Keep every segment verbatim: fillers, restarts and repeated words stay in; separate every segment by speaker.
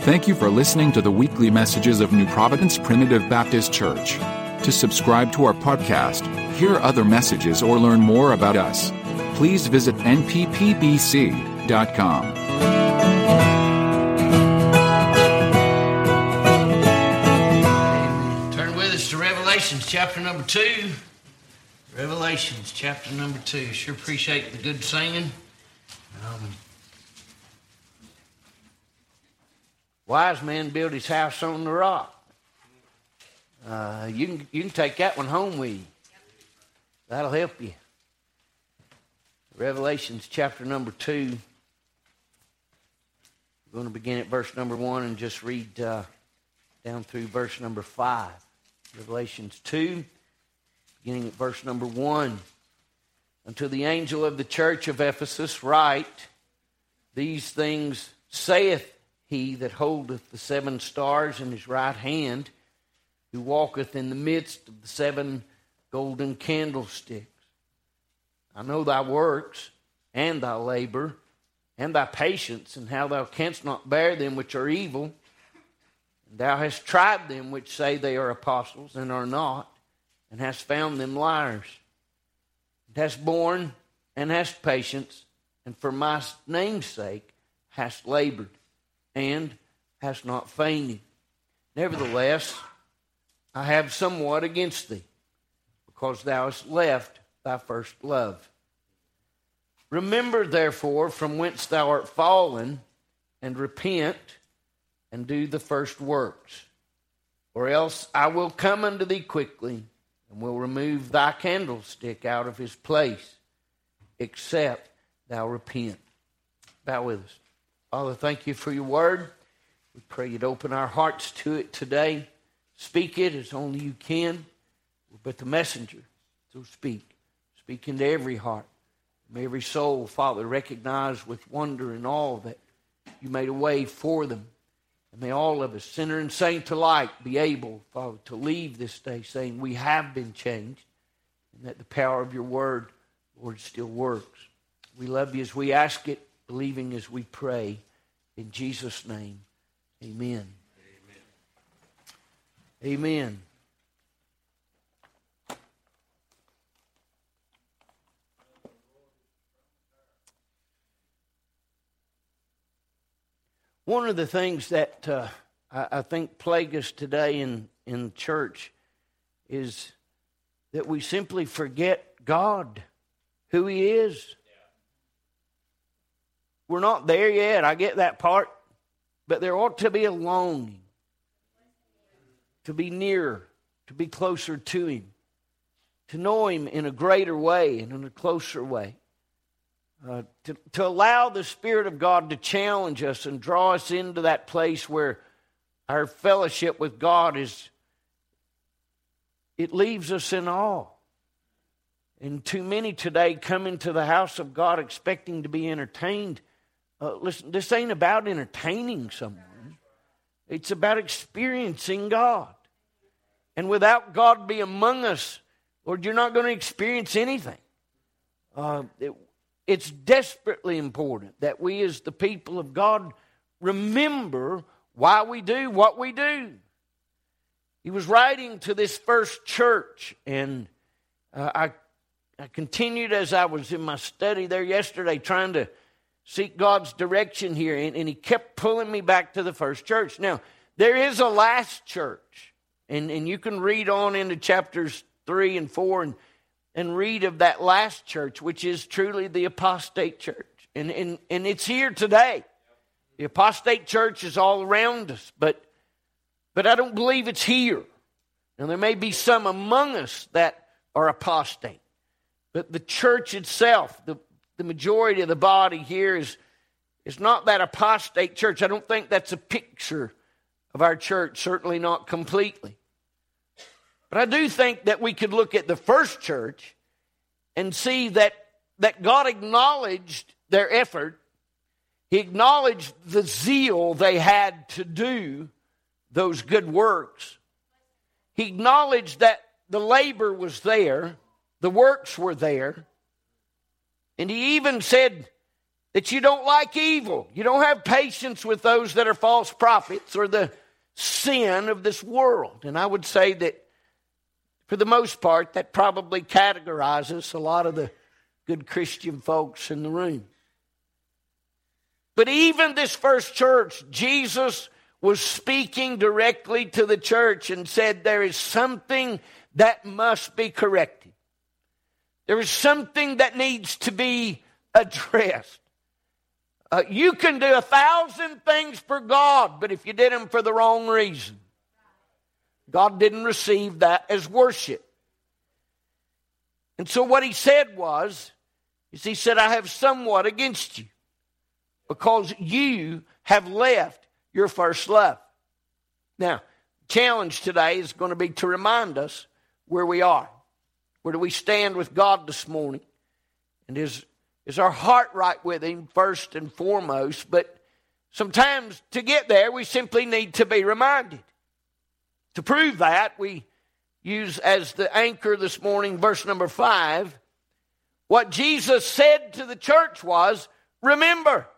Speaker 1: Thank you for listening to the weekly messages of New Providence Primitive Baptist Church. To subscribe to our podcast, hear other messages, or learn more about us, please visit N P P B C dot com.
Speaker 2: Turn with us to Revelations chapter number two. Revelations chapter number two. Sure appreciate the good singing. Um, wise man built his house on the rock. Uh, you can you can take that one home with you. That'll help you. Revelations chapter number two. We're going to begin at verse number one and just read uh, down through verse number five. Revelations two, beginning at verse number one. Unto the angel of the church of Ephesus write, these things saith he that holdeth the seven stars in his right hand, who walketh in the midst of the seven golden candlesticks. I know thy works, and thy labor, and thy patience, and how thou canst not bear them which are evil. And thou hast tried them which say they are apostles, and are not, and hast found them liars. And hast borne, and hast patience, and for my name's sake hast labored, and hast not fainted. Nevertheless, I have somewhat against thee, because thou hast left thy first love. Remember, therefore, from whence thou art fallen, and repent, and do the first works. Or else I will come unto thee quickly, and will remove thy candlestick out of his place, except thou repent. Bow with us. Father, thank you for your word. We pray you'd open our hearts to it today. Speak it as only you can. But the messenger, so speak. Speak into every heart. May every soul, Father, recognize with wonder and awe that you made a way for them. And may all of us, sinner and saint alike, be able, Father, to leave this day saying we have been changed, and that the power of your word, Lord, still works. We love you as we ask it, believing as we pray. In Jesus' name, amen. Amen. Amen. One of the things that uh, I, I think plague us today in, in church is that we simply forget God, who He is. We're not there yet. I get that part. But there ought to be a longing to be nearer, to be closer to Him, to know Him in a greater way and in a closer way. Uh, to, to allow the Spirit of God to challenge us and draw us into that place where our fellowship with God is, it leaves us in awe. And too many today come into the house of God expecting to be entertained. Uh, listen, this ain't about entertaining someone. It's about experiencing God. And without God be among us, Lord, you're not going to experience anything. Uh, it, it's desperately important that we as the people of God remember why we do what we do. He was writing to this first church, and uh, I, I continued as I was in my study there yesterday trying to seek God's direction here, and, and he kept pulling me back to the first church. Now, there is a last church, and, and you can read on into chapters three and four and, and read of that last church, which is truly the apostate church. And, and, and it's here today. The apostate church is all around us, but, but I don't believe it's here. Now, there may be some among us that are apostate, but the church itself, the The majority of the body here is, is not that apostate church. I don't think that's a picture of our church, certainly not completely. But I do think that we could look at the first church and see that, that God acknowledged their effort. He acknowledged the zeal they had to do those good works. He acknowledged that the labor was there, the works were there. And he even said that you don't like evil. You don't have patience with those that are false prophets or the sin of this world. And I would say that for the most part, that probably categorizes a lot of the good Christian folks in the room. But even this first church, Jesus was speaking directly to the church and said there is something that must be corrected. There is something that needs to be addressed. Uh, you can do a thousand things for God, but if you did them for the wrong reason, God didn't receive that as worship. And so what he said was, is he said, I have somewhat against you because you have left your first love. Now, the challenge today is going to be to remind us where we are. Where do we stand with God this morning? And is, is our heart right with him first and foremost? But sometimes to get there, we simply need to be reminded. To prove that, we use as the anchor this morning, verse number five. What Jesus said to the church was, remember.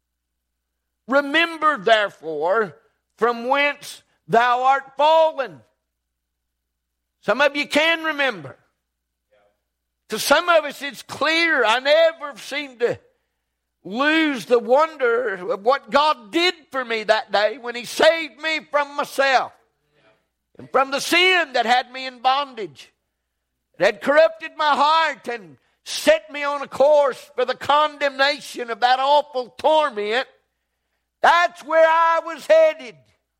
Speaker 2: Remember, therefore, from whence thou art fallen. Some of you can remember. To some of us, it's clear. I never seem to lose the wonder of what God did for me that day when he saved me from myself. And from the sin that had me in bondage, that had corrupted my heart and set me on a course for the condemnation of that awful torment. That's where I was headed.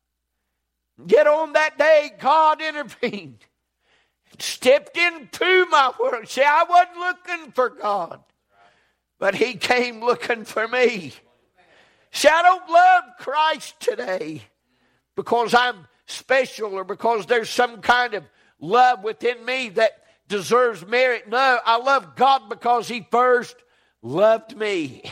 Speaker 2: Yet on that day, God intervened. Stepped into my world. See, I wasn't looking for God, but he came looking for me. See, I don't love Christ today because I'm special or because there's some kind of love within me that deserves merit. No, I love God because he first loved me.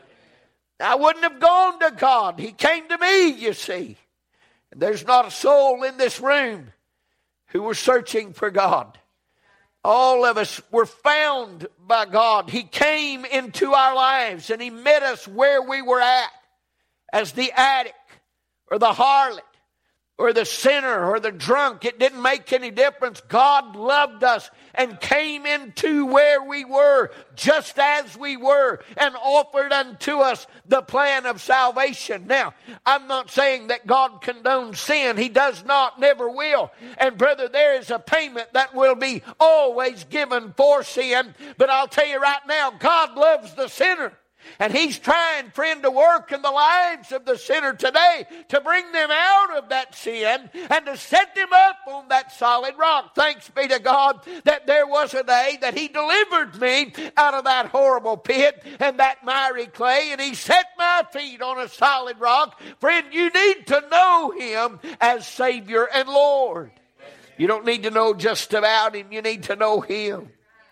Speaker 2: I wouldn't have gone to God. He came to me, you see. And there's not a soul in this room who were searching for God. All of us were found by God. He came into our lives and he met us where we were at, as the addict or the harlot or the sinner or the drunk. It didn't make any difference. God loved us and came into where we were, just as we were, and offered unto us the plan of salvation. Now, I'm not saying that God condones sin. He does not, never will. And brother, there is a payment that will be always given for sin. But I'll tell you right now, God loves the sinner. And he's trying, friend, to work in the lives of the sinner today to bring them out of that sin and to set them up on that solid rock. Thanks be to God that there was a day that he delivered me out of that horrible pit and that miry clay, and he set my feet on a solid rock. Friend, you need to know him as Savior and Lord. You don't need to know just about him. You need to know him.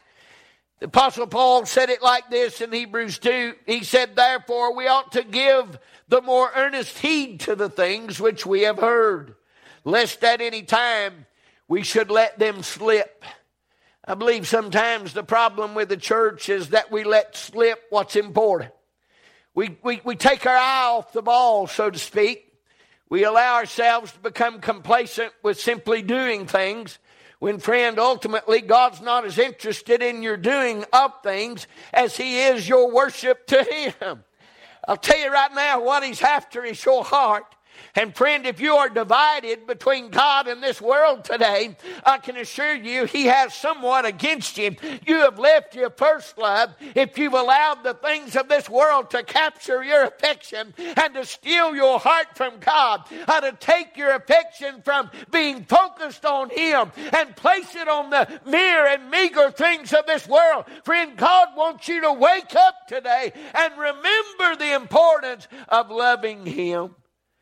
Speaker 2: The Apostle Paul said it like this in Hebrews two. He said, therefore, we ought to give the more earnest heed to the things which we have heard, lest at any time we should let them slip. I believe sometimes the problem with the church is that we let slip what's important. We, we, we take our eye off the ball, so to speak. We allow ourselves to become complacent with simply doing things. When, friend, ultimately, God's not as interested in your doing of things as he is your worship to him. I'll tell you right now, what he's after is your heart. And friend, if you are divided between God and this world today, I can assure you he has somewhat against you. You have left your first love if you've allowed the things of this world to capture your affection and to steal your heart from God, how to take your affection from being focused on him and place it on the mere and meager things of this world. Friend, God wants you to wake up today and remember the importance of loving him.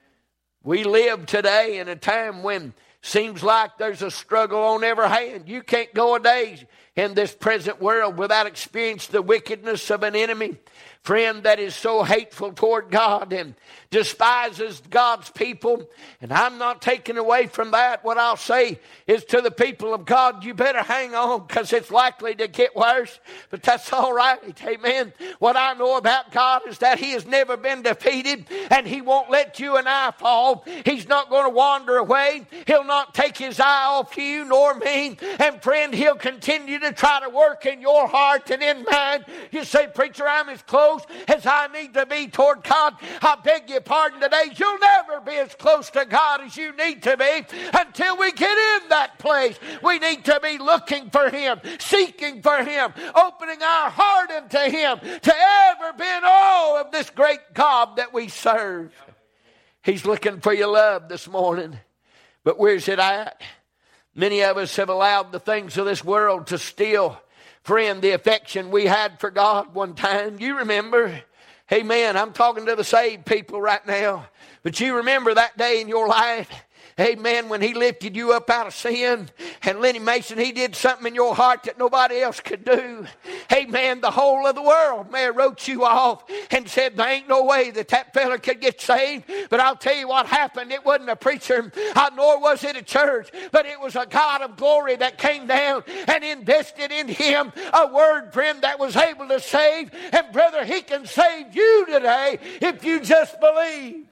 Speaker 2: We live today in a time when seems like there's a struggle on every hand. You can't go a day in this present world without experiencing the wickedness of an enemy. friend, that is so hateful toward God and despises God's people. And I'm not taking away from that. What I'll say is to the people of God, you better hang on, because it's likely to get worse. But that's all right. Amen. What I know about God is that He has never been defeated, and He won't let you and I fall. He's not going to wander away. He'll not take His eye off you nor me. And friend, He'll continue to try to work in your heart and in mine. You say, preacher, I'm as close as I need to be toward God. I beg your pardon today. You'll never be as close to God as you need to be until we get in that place. We need to be looking for Him, seeking for Him, opening our heart unto Him to ever be in awe of this great God that we serve. He's looking for your love this morning. But where's it at? Many of us have allowed the things of this world to steal, friend, the affection we had for God one time. You remember? Amen. I'm talking to the saved people right now. But you remember that day in your life? Amen. When He lifted you up out of sin, and Lenny Mason, he did something in your heart that nobody else could do. Amen. The whole of the world may have wrote you off and said there ain't no way that that fella could get saved. But I'll tell you what happened. It wasn't a preacher, nor was it a church, but it was a God of glory that came down and invested in him a word, friend, that was able to save. And brother, He can save you today if you just believe.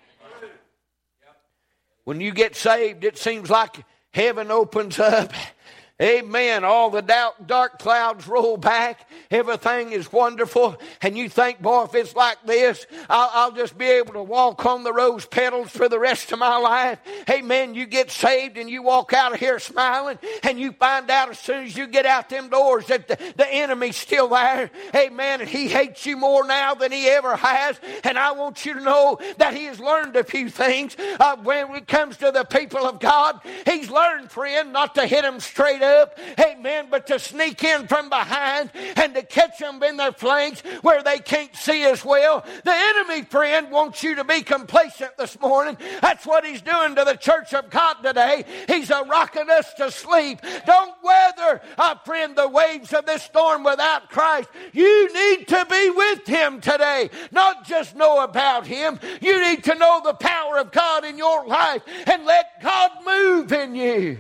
Speaker 2: When you get saved, it seems like heaven opens up. Amen. All the dark, dark clouds roll back. Everything is wonderful. And you think, boy, if it's like this, I'll, I'll just be able to walk on the rose petals for the rest of my life. Amen. You get saved and you walk out of here smiling, and you find out as soon as you get out them doors that the, the enemy's still there. Amen. And he hates you more now than he ever has. And I want you to know that he has learned a few things. Uh, when it comes to the people of God, he's learned, friend, not to hit them straight up. Up, amen, but to sneak in from behind and to catch them in their flanks where they can't see as well. The enemy, friend, wants you to be complacent this morning. That's what he's doing to the church of God today. He's a rocking us to sleep. Don't weather, uh, friend, the waves of this storm without Christ. You need to be with Him today, not just know about Him. You need to know the power of God in your life and let God move in you.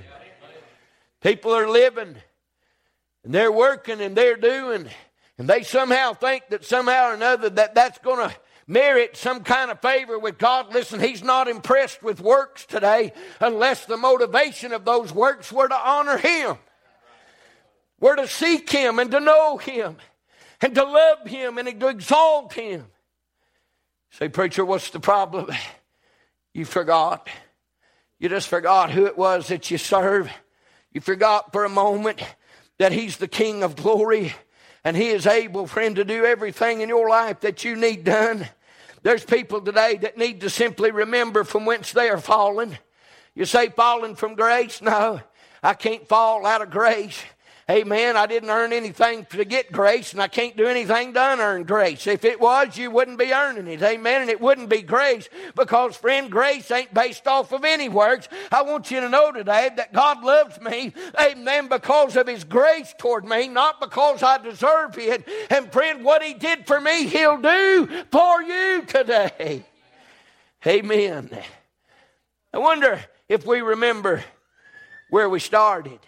Speaker 2: People are living, and they're working, and they're doing, and they somehow think that somehow or another that that's going to merit some kind of favor with God. Listen, He's not impressed with works today unless the motivation of those works were to honor Him. We're to seek Him and to know Him and to love Him and to exalt Him. Say, preacher, what's the problem? You forgot. You just forgot who it was that you serve. You forgot for a moment that He's the King of glory, and He is able, friend, to do everything in your life that you need done. There's people today that need to simply remember from whence they are fallen. You say, fallen from grace? No, I can't fall out of grace. Amen. I didn't earn anything to get grace, and I can't do anything to unearn grace. If it was, you wouldn't be earning it. Amen. And it wouldn't be grace because, friend, grace ain't based off of any works. I want you to know today that God loves me, amen, because of His grace toward me, not because I deserve it. And, friend, what He did for me, He'll do for you today. Amen. I wonder if we remember where we started.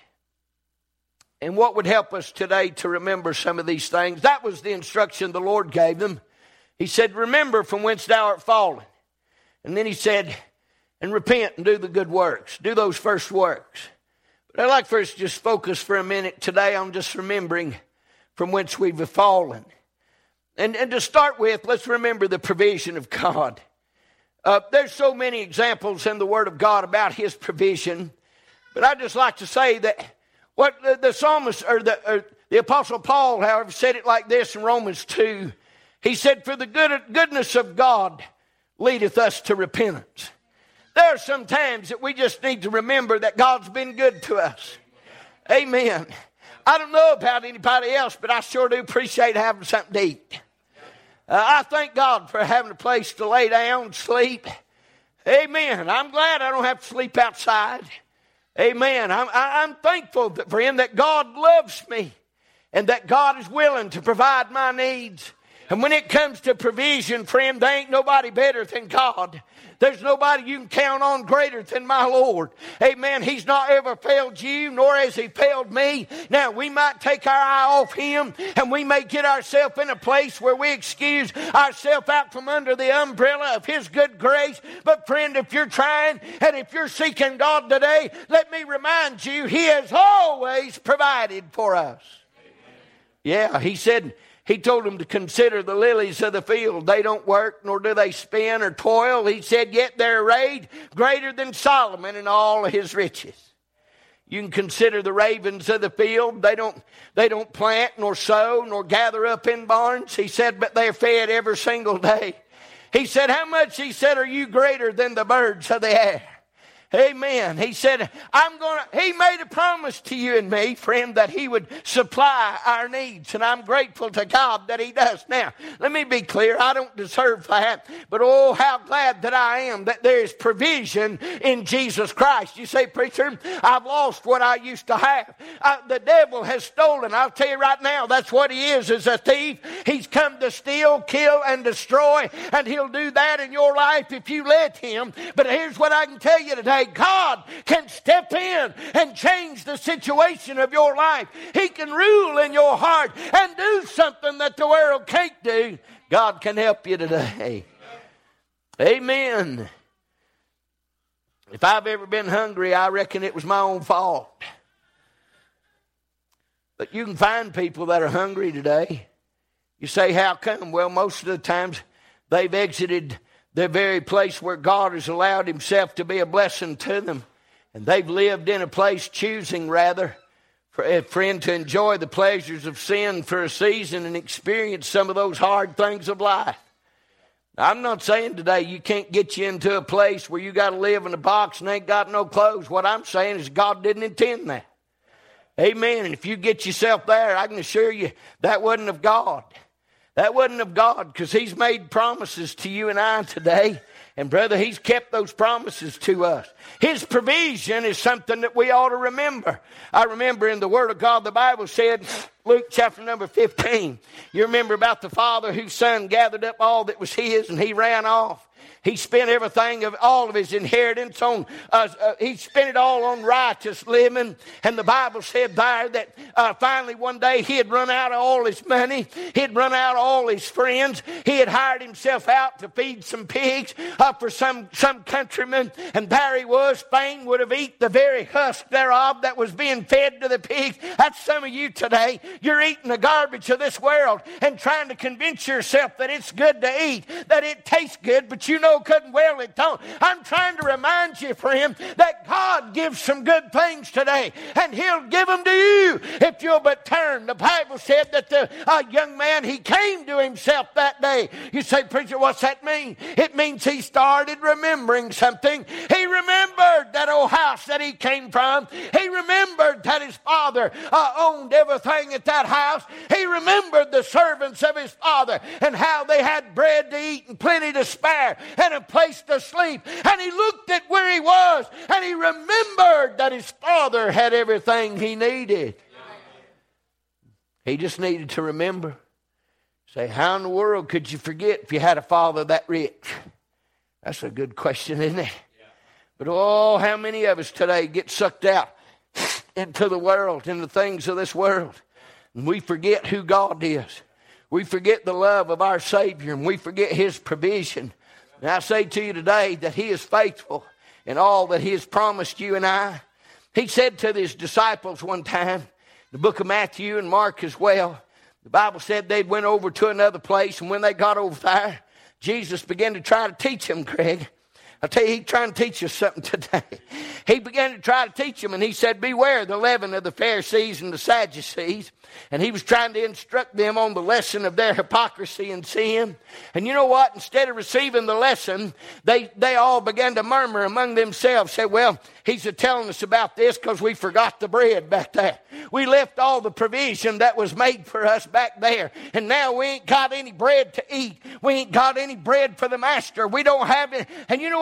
Speaker 2: And what would help us today to remember some of these things? That was the instruction the Lord gave them. He said, remember from whence thou art fallen. And then He said, and repent and do the good works. Do those first works. But I'd like for us to just focus for a minute today on just remembering from whence we've fallen. And, and to start with, let's remember the provision of God. Uh, there's so many examples in the Word of God about His provision. But I'd just like to say that what the, the psalmist, or the, or the Apostle Paul, however, said it like this in Romans two. He said, for the good, goodness of God leadeth us to repentance. There are some times that we just need to remember that God's been good to us. Amen. I don't know about anybody else, but I sure do appreciate having something to eat. Uh, I thank God for having a place to lay down and sleep. Amen. I'm glad I don't have to sleep outside. Amen. I'm, I'm thankful, friend, that God loves me and that God is willing to provide my needs. And when it comes to provision, friend, there ain't nobody better than God. There's nobody you can count on greater than my Lord. Amen. He's not ever failed you, nor has he failed me. Now, we might take our eye off him, and we may get ourselves in a place where we excuse ourselves out from under the umbrella of his good grace. But friend, if you're trying, and if you're seeking God today, let me remind you, he has always provided for us. Yeah, he said... He told them to consider the lilies of the field. They don't work, nor do they spin or toil. He said, yet they're arrayed greater than Solomon in all of his riches. You can consider the ravens of the field. They don't, they don't plant, nor sow, nor gather up in barns. He said, but they're fed every single day. He said, how much, he said, are you greater than the birds of the air? Amen. He said, I'm going to, he made a promise to you and me, friend, that he would supply our needs. And I'm grateful to God that he does. Now, let me be clear. I don't deserve that. But oh, how glad that I am that there is provision in Jesus Christ. You say, preacher, I've lost what I used to have. I, the devil has stolen. I'll tell you right now, that's what he is, is a thief. He's come to steal, kill, and destroy. And he'll do that in your life if you let him. But here's what I can tell you today. God can step in and change the situation of your life. He can rule in your heart and do something that the world can't do. God can help you today. Amen. If I've ever been hungry, I reckon it was my own fault. But you can find people that are hungry today. You say, how come? Well, most of the times they've exited the very place where God has allowed himself to be a blessing to them. And they've lived in a place choosing rather, for a friend, to enjoy the pleasures of sin for a season and experience some of those hard things of life. I'm not saying today you can't get you into a place where you got to live in a box and ain't got no clothes. What I'm saying is God didn't intend that. Amen. And if you get yourself there, I can assure you that wasn't of God. That wasn't of God, because he's made promises to you and I today. And brother, he's kept those promises to us. His provision is something that we ought to remember. I remember in the Word of God, the Bible said, Luke chapter number fifteen, you remember about the father whose son gathered up all that was his and he ran off. He spent everything of all of his inheritance on, uh, uh, he spent it all on righteous living. And the Bible said there that uh, finally one day he had run out of all his money. He had run out of all his friends. He had hired himself out to feed some pigs uh, for some, some countrymen. And there he was. Spain would have eaten the very husk thereof that was being fed to the pigs. That's some of you today. You're eating the garbage of this world and trying to convince yourself that it's good to eat, that it tastes good, but you know couldn't well it don't. I'm trying to remind you, friend, that God gives some good things today, and he'll give them to you if you'll but turn. The Bible said that the uh, young man, he came to himself that day. You say, preacher, what's that mean? It means he started remembering something. He remembered that old house that he came from. He remembered that his father uh, owned everything at that house. He remembered the servants of his father and how they had bread to eat and plenty to spare and a place to sleep. And he looked at where he was and he remembered that his father had everything he needed. He just needed to remember. Say, how in the world could you forget if you had a father that rich? That's a good question, isn't it? But oh, how many of us today get sucked out into the world, into the things of this world, and we forget who God is. We forget the love of our Savior, and we forget his provision. And I say to you today that he is faithful in all that he has promised you and I. He said to his disciples one time, the book of Matthew and Mark as well, the Bible said they went over to another place, and when they got over there, Jesus began to try to teach them, Craig. I tell you, he's trying to teach us something today. He began to try to teach them, and he said, beware the leaven of the Pharisees and the Sadducees. And he was trying to instruct them on the lesson of their hypocrisy and sin. And you know what? Instead of receiving the lesson, they, they all began to murmur among themselves. Say, well, he's telling us about this because we forgot the bread back there. We left all the provision that was made for us back there. And now we ain't got any bread to eat. We ain't got any bread for the master. We don't have it. And you know what?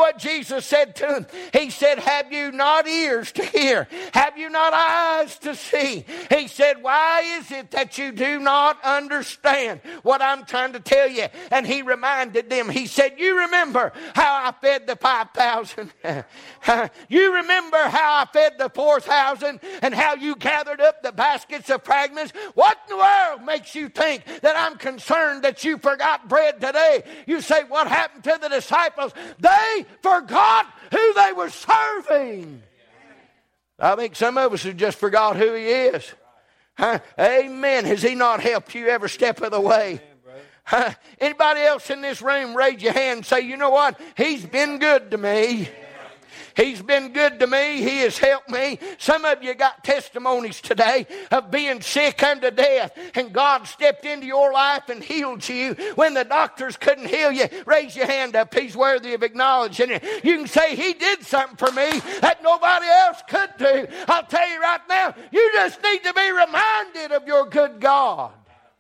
Speaker 2: what Jesus said to him? He said, have you not ears to hear? Have you not eyes to see? He said, why is it that you do not understand what I'm trying to tell you? And he reminded them, he said, you remember how I fed the five thousand? You remember how I fed the four thousand and how you gathered up the baskets of fragments? What in the world makes you think that I'm concerned that you forgot bread today? You say, what happened to the disciples? They forgot who they were serving. I think some of us have just forgot who he is. Huh? Amen. Has he not helped you every step of the way? Huh? Anybody else in this room, raise your hand and say, you know what? He's been good to me. He's been good to me. He has helped me. Some of you got testimonies today of being sick unto death, and God stepped into your life and healed you when the doctors couldn't heal you. Raise your hand up. He's worthy of acknowledging it. You can say, he did something for me that nobody else could do. I'll tell you right now, you just need to be reminded of your good God.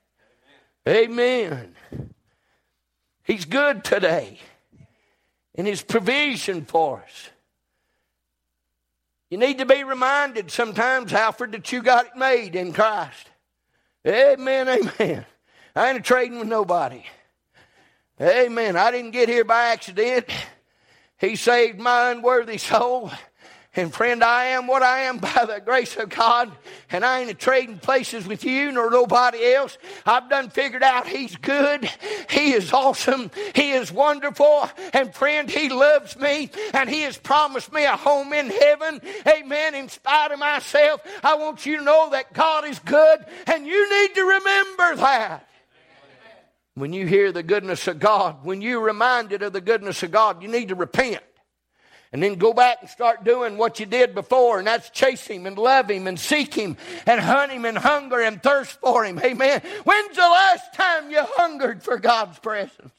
Speaker 2: Amen. He's good today in his provision for us. You need to be reminded sometimes, Alfred, that you got it made in Christ. Amen, amen. I ain't trading with nobody. Amen. I didn't get here by accident. He saved my unworthy soul. And friend, I am what I am by the grace of God. And I ain't trading places with you nor nobody else. I've done figured out he's good. He is awesome. He is wonderful. And friend, he loves me. And he has promised me a home in heaven. Amen. In spite of myself, I want you to know that God is good. And you need to remember that. When you hear the goodness of God, when you're reminded of the goodness of God, you need to repent. And then go back and start doing what you did before. And that's chase him and love him and seek him and hunt him and hunger and thirst for him. Amen. When's the last time you hungered for God's presence?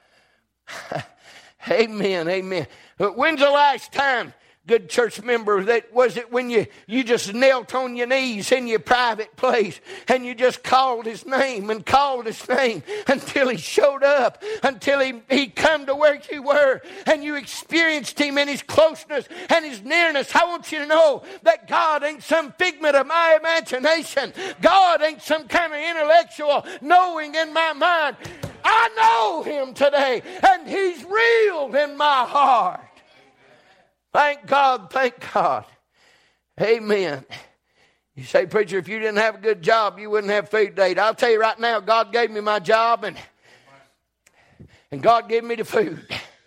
Speaker 2: Amen. Amen. When's the last time, good church member, that was it when you, you just knelt on your knees in your private place and you just called his name and called his name until he showed up, until he, he come to where you were and you experienced him in his closeness and his nearness. I want you to know that God ain't some figment of my imagination. God ain't some kind of intellectual knowing in my mind. I know him today and he's real in my heart. Thank God, thank God. Amen. You say, preacher, if you didn't have a good job, you wouldn't have food to eat. I'll tell you right now, God gave me my job and, and God gave me the food.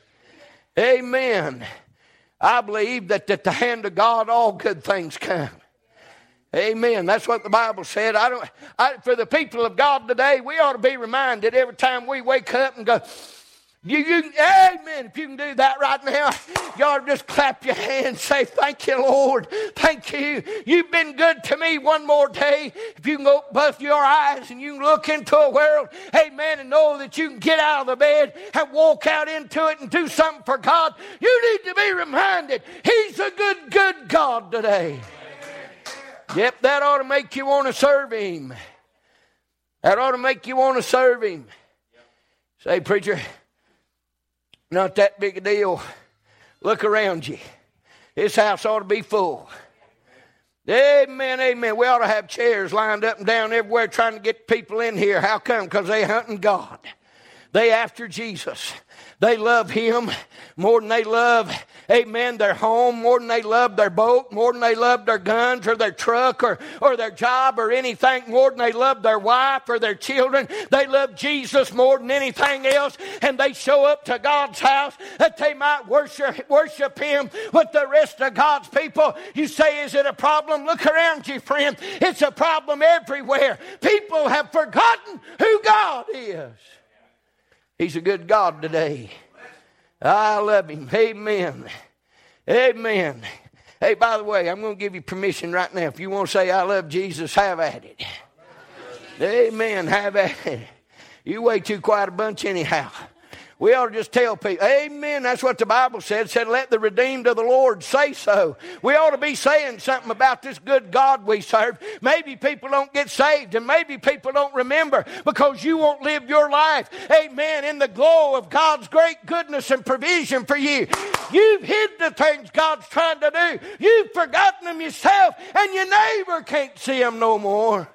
Speaker 2: Amen. I believe that at the hand of God, all good things come. Amen. That's what the Bible said. I don't. I, for the people of God today, we ought to be reminded every time we wake up and go, You, you, amen. If you can do that right now, you ought to just clap your hands, say, thank you, Lord. Thank you. You've been good to me one more day. If you can go buff your eyes and you can look into a world, amen, and know that you can get out of the bed and walk out into it and do something for God, you need to be reminded he's a good, good God today. Yep, that ought to make you want to serve him. That ought to make you want to serve him. Say, preacher, not that big a deal. Look around you. This house ought to be full. Amen, amen. We ought to have chairs lined up and down everywhere trying to get people in here. How come? Because they hunting God. They after Jesus. They love him more than they love, amen, their home, more than they love their boat, more than they love their guns or their truck or, or their job or anything, more than they love their wife or their children. They love Jesus more than anything else, and they show up to God's house that they might worship, worship him with the rest of God's people. You say, is it a problem? Look around you, friend. It's a problem everywhere. People have forgotten who God is. He's a good God today. I love him. Amen. Amen. Hey, by the way, I'm going to give you permission right now. If you want to say, I love Jesus, have at it. Amen. Have at it. You way too quiet a bunch anyhow. We ought to just tell people, amen. That's what the Bible said. It said, let the redeemed of the Lord say so. We ought to be saying something about this good God we serve. Maybe people don't get saved, and maybe people don't remember because you won't live your life, amen, in the glow of God's great goodness and provision for you. You've hid the things God's trying to do. You've forgotten them yourself, and your neighbor can't see them no more.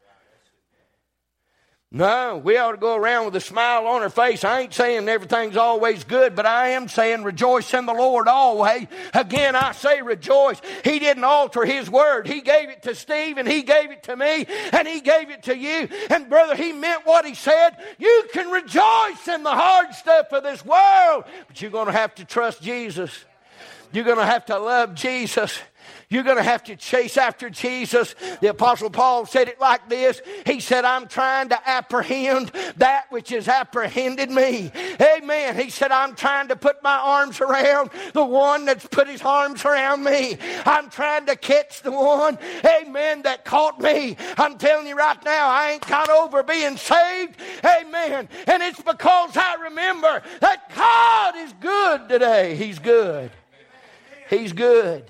Speaker 2: No, we ought to go around with a smile on our face. I ain't saying everything's always good, but I am saying rejoice in the Lord always. Again, I say rejoice. He didn't alter His word. He gave it to Steve, and He gave it to me, and He gave it to you. And brother, He meant what He said. You can rejoice in the hard stuff of this world, but you're going to have to trust Jesus. You're going to have to love Jesus. You're going to have to chase after Jesus. The Apostle Paul said it like this. He said, I'm trying to apprehend that which has apprehended me. Amen. He said, I'm trying to put my arms around the one that's put his arms around me. I'm trying to catch the one, amen, that caught me. I'm telling you right now, I ain't got over being saved. Amen. And it's because I remember that God is good today. He's good. He's good.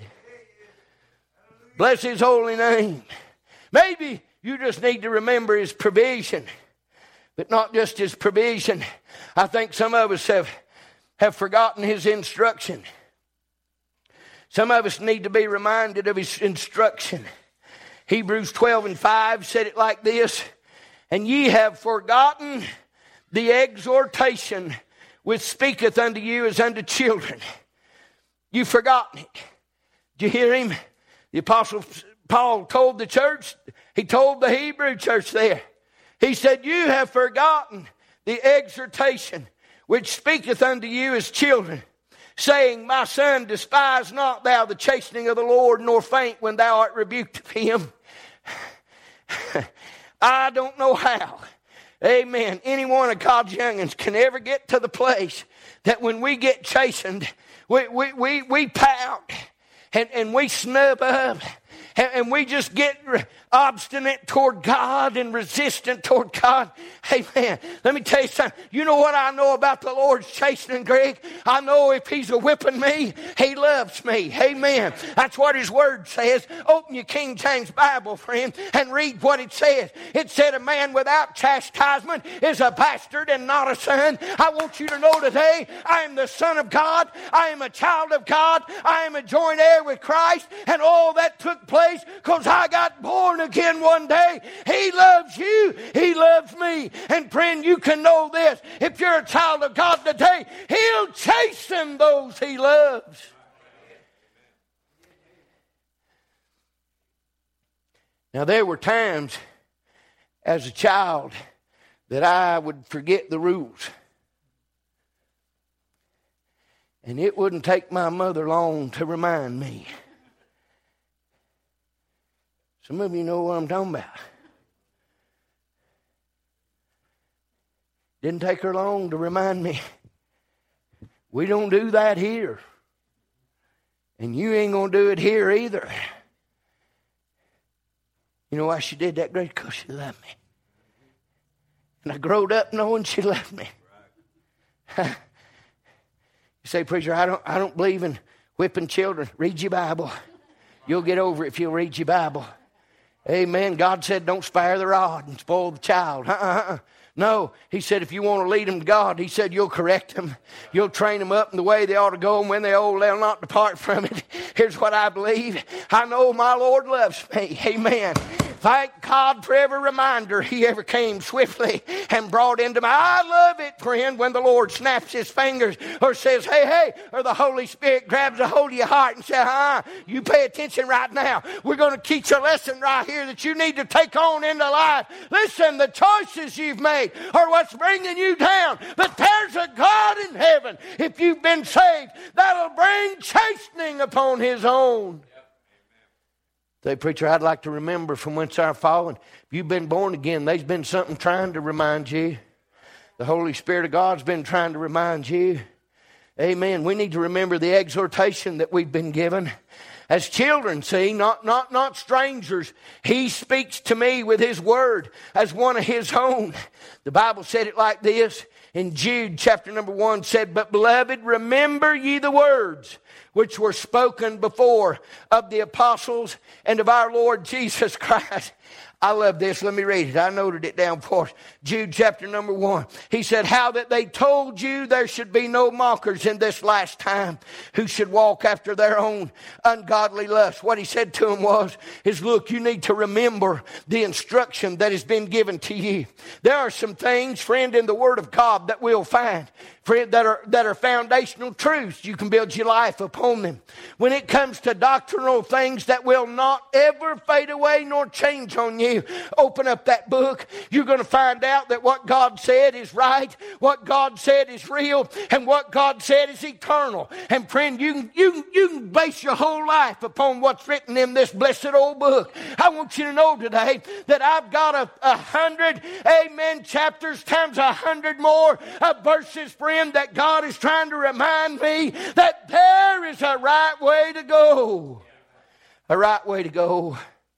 Speaker 2: Bless His holy name. Maybe you just need to remember His provision, but not just His provision. I think some of us have, have forgotten His instruction. Some of us need to be reminded of His instruction. Hebrews twelve and five said it like this, and ye have forgotten the exhortation which speaketh unto you as unto children. You've forgotten it. Did you hear him? The Apostle Paul told the church, he told the Hebrew church there, he said, you have forgotten the exhortation which speaketh unto you as children, saying, my son, despise not thou the chastening of the Lord, nor faint when thou art rebuked of Him. I don't know how, amen, any one of God's young'uns can ever get to the place that when we get chastened, we, we, we, we pout. And, and we snub up, and, and we just get re- obstinate toward God and resistant toward God. Amen. Let me tell you something. You know what I know about the Lord's chastening, Greg? I know if He's a whipping me, He loves me. Amen. That's what His word says. Open your King James Bible, friend, and read what it says. It said a man without chastisement is a bastard and not a son. I want you to know today, I am the Son of God. I am a child of God. I am a joint heir with Christ, and all that took place because I got born again one day. He loves you. He loves me. And friend, you can know this. If you're a child of God today, He'll chasten those He loves. Now, there were times as a child that I would forget the rules. And it wouldn't take my mother long to remind me. Some of you know what I'm talking about. Didn't take her long to remind me. We don't do that here. And you ain't going to do it here either. You know why she did that, Grace? Because she loved me. And I growed up knowing she loved me. You say, preacher, I don't, I don't believe in whipping children. Read your Bible. You'll get over it if you'll read your Bible. Amen. God said, don't spare the rod and spoil the child. Uh-uh, uh-uh. No, He said, if you want to lead them to God, He said, you'll correct them. You'll train them up in the way they ought to go, and when they're old, they'll not depart from it. Here's what I believe. I know my Lord loves me. Amen. Thank God for every reminder He ever came swiftly and brought into my. I love it, friend, when the Lord snaps His fingers or says, hey, hey, or the Holy Spirit grabs a hold of your heart and says, huh, you pay attention right now. We're going to teach a lesson right here that you need to take on into life. Listen, the choices you've made are what's bringing you down. But there's a God in heaven, if you've been saved, that'll bring chastening upon His own. Say, preacher, I'd like to remember from whence I've fallen. If you've been born again, there's been something trying to remind you. The Holy Spirit of God's been trying to remind you. Amen. We need to remember the exhortation that we've been given. as children, see, not, not, not strangers. He speaks to me with His word as one of His own. The Bible said it like this in Jude chapter number one, said, "But beloved, remember ye the words which were spoken before of the apostles and of our Lord Jesus Christ." I love this. Let me read it. I noted it down for us. Jude chapter number one. He said, "How that they told you there should be no mockers in this last time, who should walk after their own ungodly lust." What he said to them was, is look, you need to remember the instruction that has been given to you. There are some things, friend, in the Word of God that we'll find, friend, that are, that are foundational truths. You can build your life upon them. When it comes to doctrinal things that will not ever fade away nor change on you, open up that book. You're going to find out that what God said is right, what God said is real, and what God said is eternal. And friend, you can, you, you can base your whole life upon what's written in this blessed old book. I want you to know today that I've got a, a hundred, amen, chapters times a hundred more of verses, friend, that God is trying to remind me that there is a right way to go. A right way to go.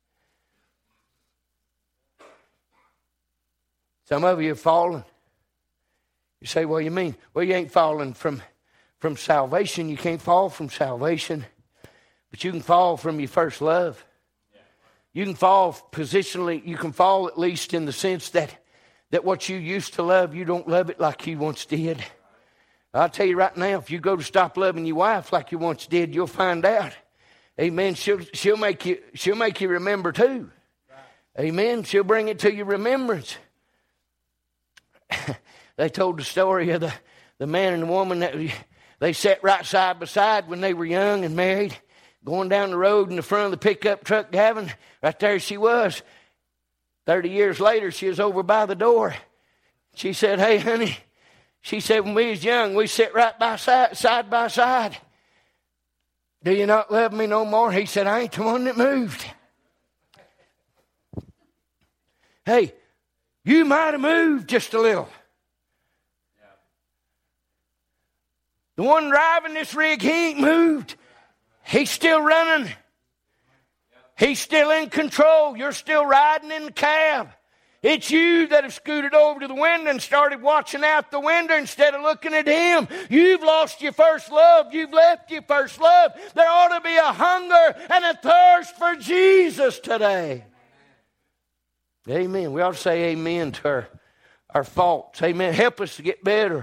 Speaker 2: Some of you have fallen. You say, "Well, you mean?" Well, you ain't fallen from, from salvation. You can't fall from salvation. But you can fall from your first love. You can fall positionally. You can fall at least in the sense that, that what you used to love, you don't love it like you once did. I'll tell you right now, if you go to stop loving your wife like you once did, you'll find out. Amen. She'll, she'll, make, you, she'll make you remember too. Amen. She'll bring it to your remembrance. They told the story of the, the man and the woman that they sat right side by side when they were young and married, going down the road in the front of the pickup truck driving. Right there she was. Thirty years later, she was over by the door. She said, "Hey, honey," she said, "when we was young, we sat right by side, side by side. Do you not love me no more?" He said, "I ain't the one that moved." Hey, you might have moved just a little. The one driving this rig, he ain't moved. He's still running. He's still in control. You're still riding in the cab. It's you that have scooted over to the window and started watching out the window instead of looking at Him. You've lost your first love. You've left your first love. There ought to be a hunger and a thirst for Jesus today. Amen. We ought to say amen to our, our faults. Amen. Help us to get better.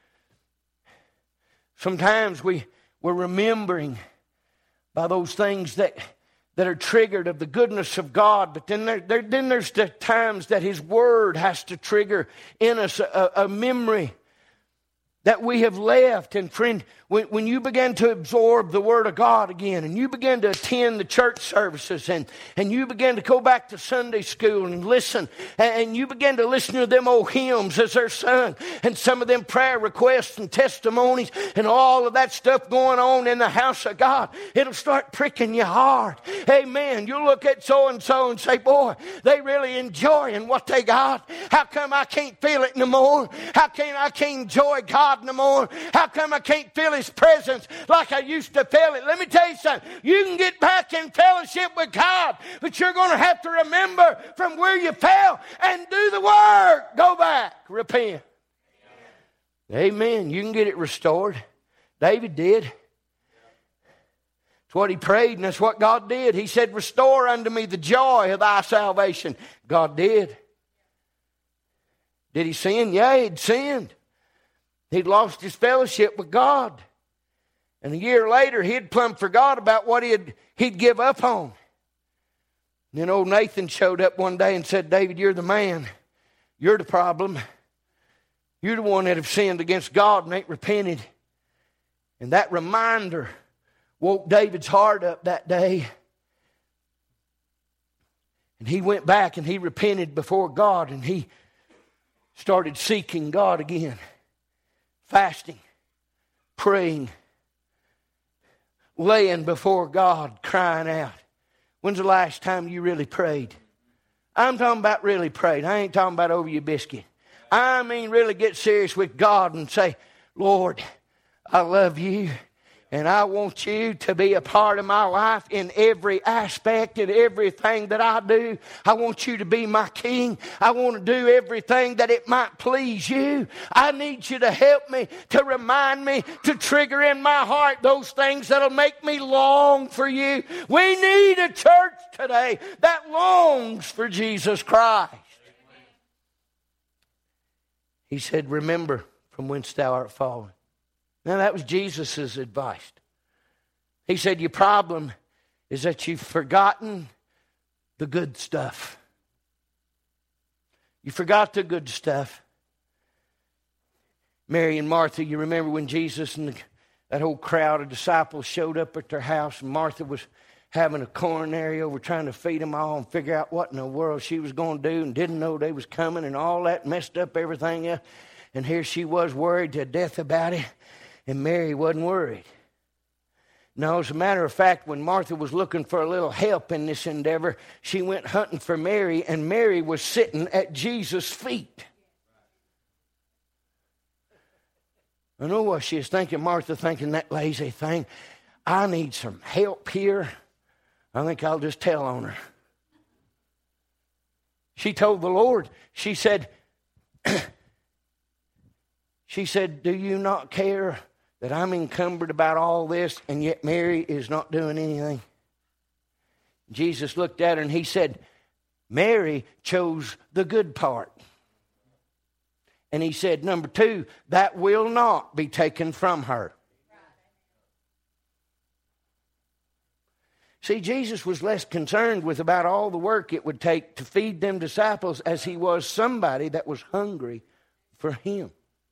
Speaker 2: Sometimes we, we're remembering by those things that, that are triggered of the goodness of God. But then, there, there, then there's the times that His Word has to trigger in us a, a memory that we have left. And friend, when, when you begin to absorb the Word of God again, and you begin to attend the church services, and, and you begin to go back to Sunday school and listen, and, and you begin to listen to them old hymns as they're sung, and some of them prayer requests and testimonies, and all of that stuff going on in the house of God, it'll start pricking your heart. Amen. You'll look at so-and-so and say, "Boy, they really enjoying what they got. How come I can't feel it no more? How can I can't enjoy God no more? How come I can't feel His presence like I used to feel it?" Let me tell you something. You can get back in fellowship with God, but you're going to have to remember from where you fell and do the work. Go back. Repent. Amen. You can get it restored. David did. It's what he prayed, and that's what God did. He said, "Restore unto me the joy of thy salvation." God did. Did he sin? Yeah, he'd sinned. He'd lost his fellowship with God. And a year later, he'd plumb forgot about what he'd, he'd give up on. And then old Nathan showed up one day and said, "David, you're the man. You're the problem. You're the one that have sinned against God and ain't repented." And that reminder woke David's heart up that day. And he went back and he repented before God, and he started seeking God again. Fasting, praying, laying before God, crying out. When's the last time you really prayed? I'm talking about really prayed. I ain't talking about over your biscuit. I mean really get serious with God and say, "Lord, I love you, And I want you to be a part of my life in every aspect and everything that I do. I want you to be my king. I want to do everything that it might please you. I need you to help me, to remind me, to trigger in my heart those things that'll make me long for you. We need a church today that longs for Jesus Christ. He said, remember from whence thou art fallen. Now that was Jesus' advice. He said, your problem is that you've forgotten the good stuff. You forgot the good stuff. Mary and Martha, you remember when Jesus and the, that whole crowd of disciples showed up at their house, and Martha was having a coronary over trying to feed them all and figure out what in the world she was going to do, and didn't know they was coming, and all that messed up everything else. And here she was worried to death about it. And Mary wasn't worried. No, as a matter of fact, when Martha was looking for a little help in this endeavor, she went hunting for Mary, and Mary was sitting at Jesus' feet. I know what she was thinking, Martha, thinking that lazy thing. I need some help here. I think I'll just tell on her. She told the Lord, she said, she said, do you not care that I'm encumbered about all this, and yet Mary is not doing anything? Jesus looked at her and he said, Mary chose the good part. And he said, number two, that will not be taken from her. See, Jesus was less concerned with about all the work it would take to feed them disciples as he was somebody that was hungry for him.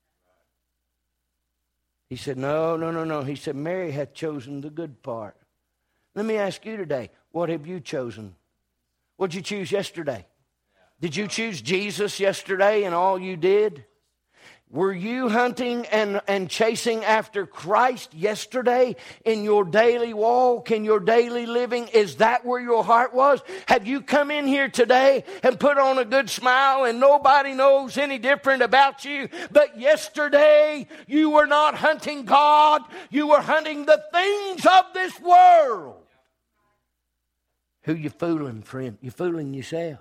Speaker 2: He said, no, no, no, no. He said, Mary hath chosen the good part. Let me ask you today, what have you chosen? What did you choose yesterday? Did you choose Jesus yesterday in all you did? Were you hunting and, and chasing after Christ yesterday in your daily walk, in your daily living? Is that where your heart was? Have you come in here today and put on a good smile and nobody knows any different about you? But yesterday you were not hunting God. You were hunting the things of this world. Who you fooling, friend? You're fooling yourself.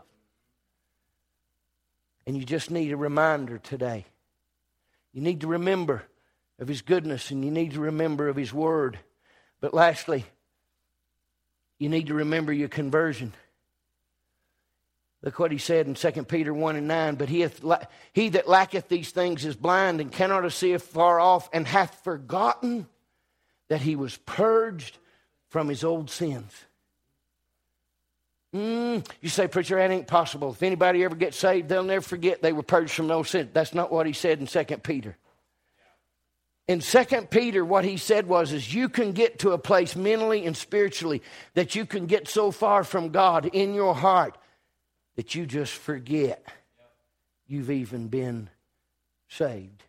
Speaker 2: And you just need a reminder today. You need to remember of His goodness, and you need to remember of His word. But lastly, you need to remember your conversion. Look what he said in Second Peter one and nine. But he, hath, he that lacketh these things is blind and cannot see afar off, and hath forgotten that he was purged from his old sins. Mm, you say, preacher, that ain't possible. If anybody ever gets saved, they'll never forget they were purged from no sin. That's not what he said in Second Peter. In Second Peter, what he said was, is you can get to a place mentally and spiritually that you can get so far from God in your heart that you just forget you've even been saved.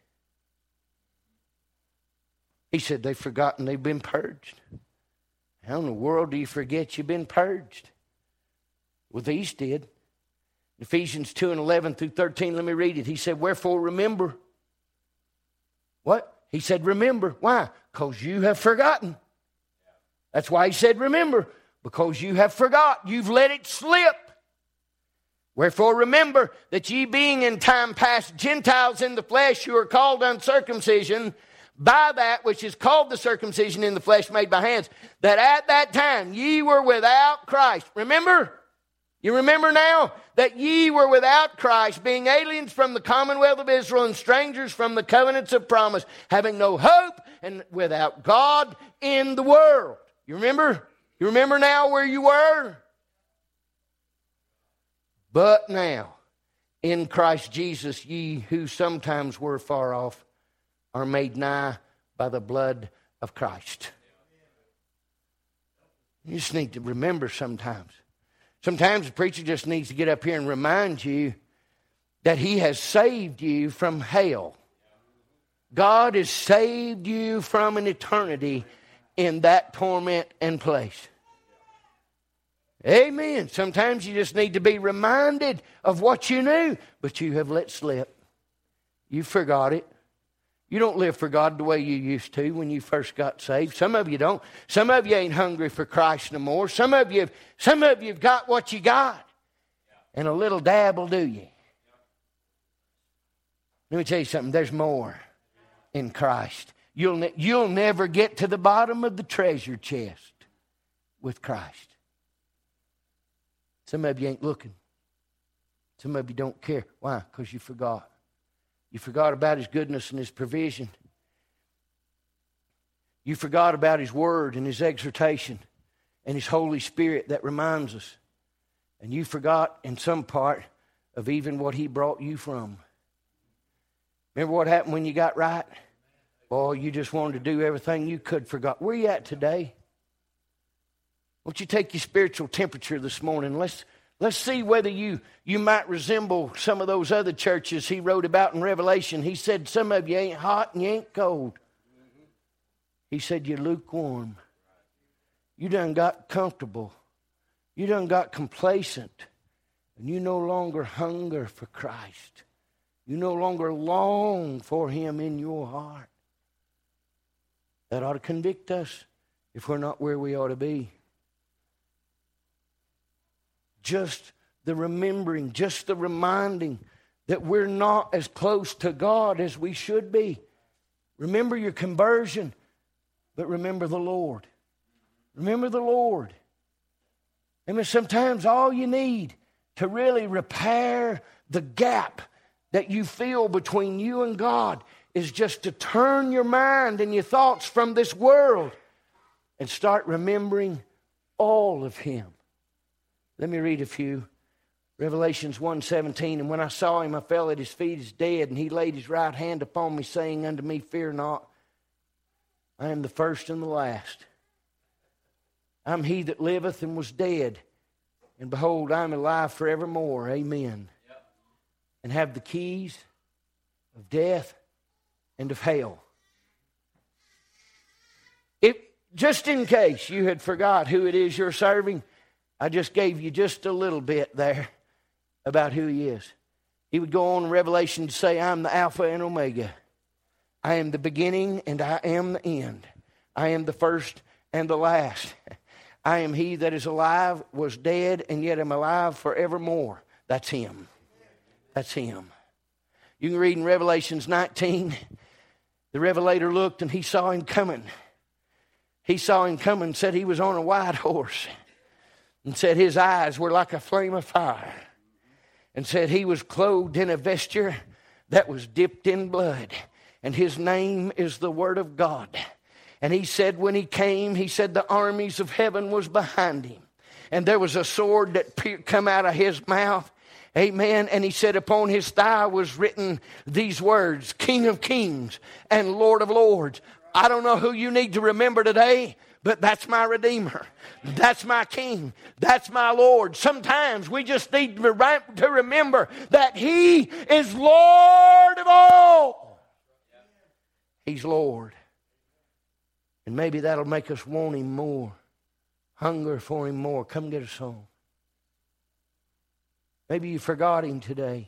Speaker 2: He said they've forgotten they've been purged. How in the world do you forget you've been purged? Well, these did. Ephesians two and eleven through thirteen, let me read it. He said, wherefore remember. What? He said, remember. Why? Because you have forgotten. That's why he said, remember. Because you have forgot. You've let it slip. Wherefore remember that ye being in time past Gentiles in the flesh, who are called uncircumcision, by that which is called the circumcision in the flesh made by hands, that at that time ye were without Christ. Remember? You remember now that ye were without Christ, being aliens from the commonwealth of Israel and strangers from the covenants of promise, having no hope and without God in the world. You remember? You remember now where you were? But now, in Christ Jesus, ye who sometimes were far off are made nigh by the blood of Christ. You just need to remember sometimes. Sometimes the preacher just needs to get up here and remind you that he has saved you from hell. God has saved you from an eternity in that torment and place. Amen. Sometimes you just need to be reminded of what you knew, but you have let slip. You forgot it. You don't live for God the way you used to when you first got saved. Some of you don't. Some of you ain't hungry for Christ no more. Some of you, some of you've got what you got. And a little dab will do you. Let me tell you something. There's more in Christ. You'll, ne- you'll never get to the bottom of the treasure chest with Christ. Some of you ain't looking. Some of you don't care. Why? Because you forgot. You forgot about His goodness and His provision. You forgot about His word and His exhortation and His Holy Spirit that reminds us. And you forgot in some part of even what He brought you from. Remember what happened when you got right? Boy, you just wanted to do everything you could. Forgot. Where are you at today? Won't you take your spiritual temperature this morning? Let's Let's see whether you, you might resemble some of those other churches he wrote about in Revelation. He said, some of you ain't hot and you ain't cold. He said, you're lukewarm. You done got comfortable. You done got complacent. And you no longer hunger for Christ. You no longer long for Him in your heart. That ought to convict us if we're not where we ought to be. Just the remembering, just the reminding that we're not as close to God as we should be. Remember your conversion, but remember the Lord. Remember the Lord. I mean, sometimes all you need to really repair the gap that you feel between you and God is just to turn your mind and your thoughts from this world and start remembering all of Him. Let me read a few. Revelations one seventeen, and when I saw Him, I fell at His feet as dead, and He laid His right hand upon me, saying unto me, fear not, I am the first and the last. I am He that liveth and was dead, and behold, I am alive forevermore. Amen. Yep. And have the keys of death and of hell. If, just in case you had forgot who it is you're serving, I just gave you just a little bit there about who He is. He would go on in Revelation to say, I'm the Alpha and Omega. I am the beginning and I am the end. I am the first and the last. I am He that is alive, was dead, and yet am alive forevermore. That's Him. That's Him. You can read in Revelations nineteen, the Revelator looked and he saw Him coming. He saw Him coming, said He was on a white horse. And said His eyes were like a flame of fire. And said He was clothed in a vesture that was dipped in blood. And His name is the Word of God. And He said when He came, He said the armies of heaven was behind Him. And there was a sword that come out of His mouth. Amen. And He said upon His thigh was written these words, King of Kings and Lord of Lords. I don't know who you need to remember today, but that's my Redeemer. That's my King. That's my Lord. Sometimes we just need to remember that He is Lord of all. He's Lord. And maybe that'll make us want Him more. Hunger for Him more. Come get a song. Maybe you forgot Him today.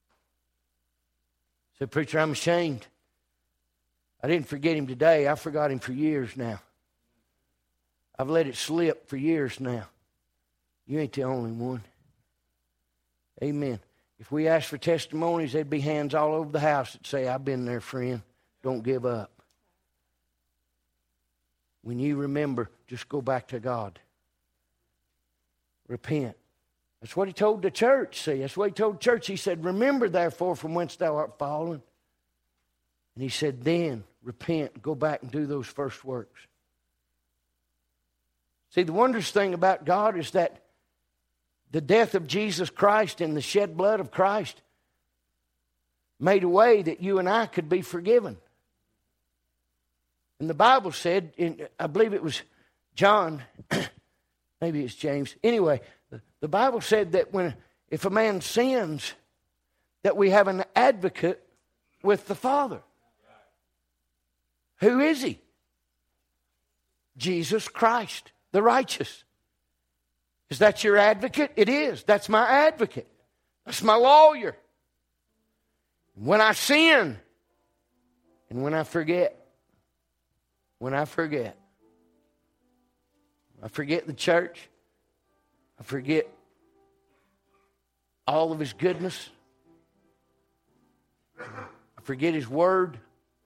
Speaker 2: Say, preacher, I'm ashamed. I didn't forget Him today. I forgot Him for years now. I've let it slip for years now. You ain't the only one. Amen. If we ask for testimonies, there'd be hands all over the house that say, I've been there, friend. Don't give up. When you remember, just go back to God. Repent. That's what He told the church. See, that's what He told the church. He said, remember therefore from whence thou art fallen. And He said, then repent, go back and do those first works. See, the wondrous thing about God is that the death of Jesus Christ and the shed blood of Christ made a way that you and I could be forgiven. And the Bible said, in, I believe it was John, maybe it's James. Anyway, the, the Bible said that when if a man sins, that we have an advocate with the Father. Who is He? Jesus Christ, the righteous. Is that your advocate? It is. That's my advocate. That's my lawyer. When I sin, And when I forget, when I forget, I forget the church, I forget all of His goodness, I forget His word,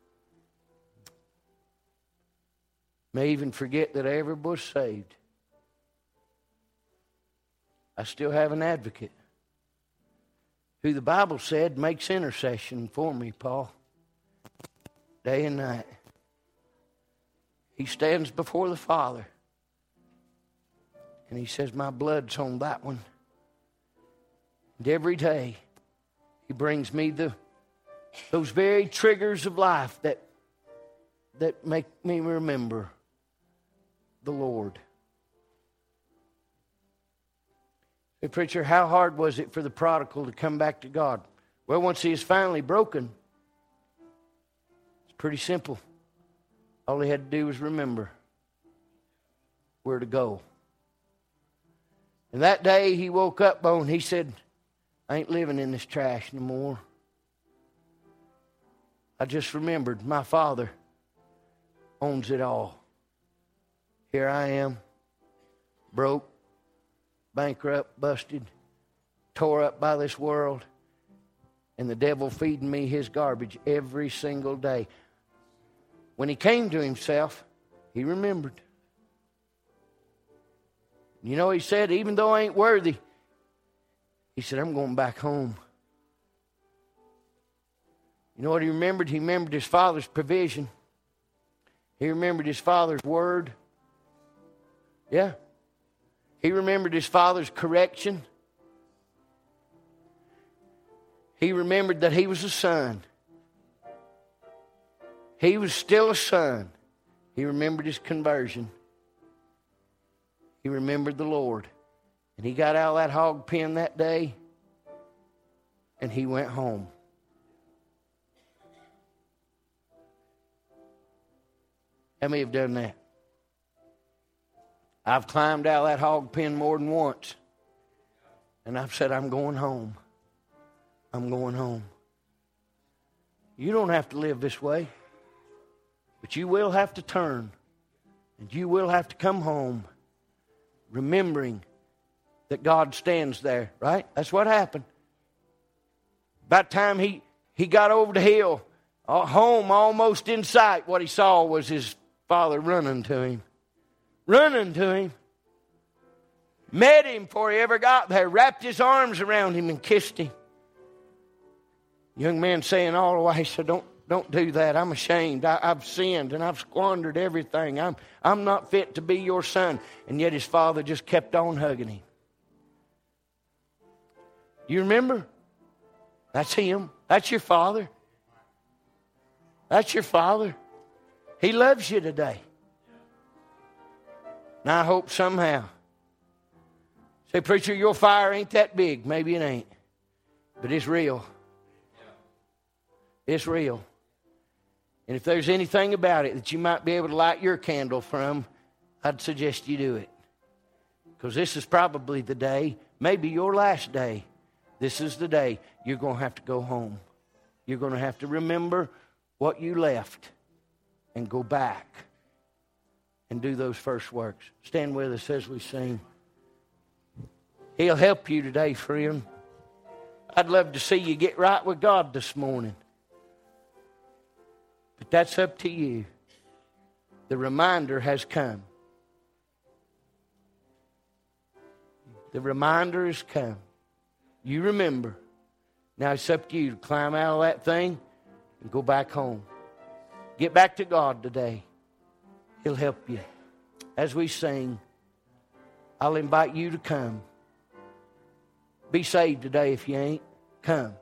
Speaker 2: may even forget that I ever was saved, I still have an advocate who the Bible said makes intercession for me, Paul, day and night. He stands before the Father and He says, my blood's on that one. And every day He brings me the those very triggers of life that that make me remember the Lord. Hey, preacher, how hard was it for the prodigal to come back to God? Well, once he was finally broken, it's pretty simple. All he had to do was remember where to go. And that day he woke up, Bo, and he said, I ain't living in this trash no more. I just remembered my Father owns it all. Here I am, broke, bankrupt, busted, tore up by this world, and the devil feeding me his garbage every single day. When he came to himself, he remembered. You know, he said, even though I ain't worthy, he said, I'm going back home. You know what he remembered? He remembered his father's provision. He remembered his father's word. Yeah. He remembered his father's correction. He remembered that he was a son. He was still a son. He remembered his conversion. He remembered the Lord. And he got out of that hog pen that day, and he went home. How many have done that? I've climbed out of that hog pen more than once. And I've said, I'm going home. I'm going home. You don't have to live this way. But you will have to turn. And you will have to come home. Remembering that God stands there, right? That's what happened. By the time he, he got over the hill, home almost in sight, what he saw was his father running to him. Running to him. Met him before he ever got there. Wrapped his arms around him and kissed him. Young man saying all the way, he said, don't, don't do that. I'm ashamed. I, I've sinned and I've squandered everything. I'm, I'm not fit to be your son. And yet his father just kept on hugging him. You remember? That's him. That's your father. That's your father. He loves you today. And I hope somehow. Say, preacher, your fire ain't that big. Maybe it ain't. But it's real. It's real. And if there's anything about it that you might be able to light your candle from, I'd suggest you do it. Because this is probably the day, maybe your last day. This is the day you're going to have to go home. You're going to have to remember what you left and go back and do those first works. Stand with us as we sing. He'll help you today, friend. I'd love to see you get right with God this morning. But that's up to you. The reminder has come. The reminder has come. You remember. Now it's up to you to climb out of that thing and go back home. Get back to God today. He'll help you. As we sing, I'll invite you to come. Be saved today if you ain't. Come.